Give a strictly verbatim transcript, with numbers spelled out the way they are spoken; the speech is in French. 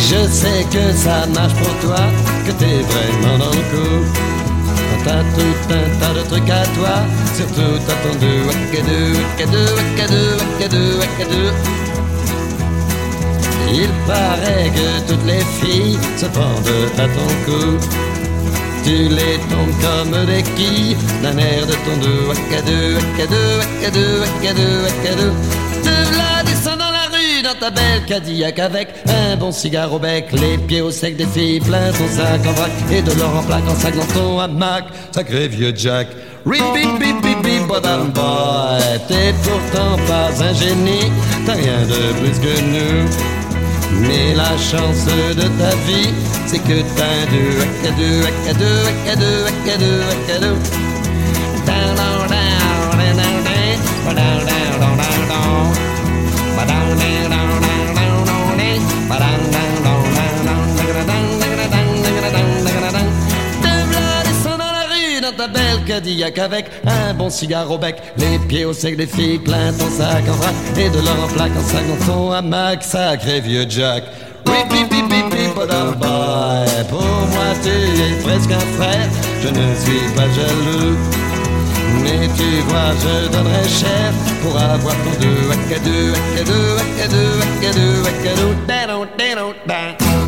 Je sais que ça marche pour toi, que t'es vraiment dans le coup. Quand t'as tout un tas de trucs à toi, surtout t'as ton deux, wakadou, wakadou, wakadou, wakadou, wakadou. Il paraît que toutes les filles se pendent à ton cou. Tu les tombes comme des quilles d'un air de ton dos. Wakadou, wakadou, wakadou, wakadou, wakadou. Te v'là descend dans la rue dans ta belle Cadillac avec un bon cigare au bec, les pieds au sec des filles, plein ton sac en vrac et de l'or en plaque en sac dans ton hamac. Sacré vieux Jack. Rip, bip, bip, bip, bip, badam, boy. T'es pourtant pas un génie, t'as rien de plus que nous. Mais la chance de ta vie, c'est que t'as un deux, wakadou, wakadou, wakadou, wakadou, wakadou. Down, down, down, down, down, down, down, down, down, down. Ba-down, down, down, down, down, down, down. Ba-down, down, down, down, down, da-ga-da-dang, da-ga-da-dang, da-ga-da-dang, da-ga-da-dang. Te v'là descend dans la rue dans ta belle Cadillac avec un bon cigare au bec, les pieds au sec des filles, plein ton sac en vrac et de l'or en plaque en sac dans ton hamac. Sacré vieux Jack. Rip, bip, bip, bip, bip, badam, boy. Pour moi tu es presque un frère, je ne suis pas jaloux. Mais tu vois, je donnerais cher pour avoir ton deux, wakadou, wakadou, wakadou, wakadou, wakadou, wakadou, wakadou, wakadou.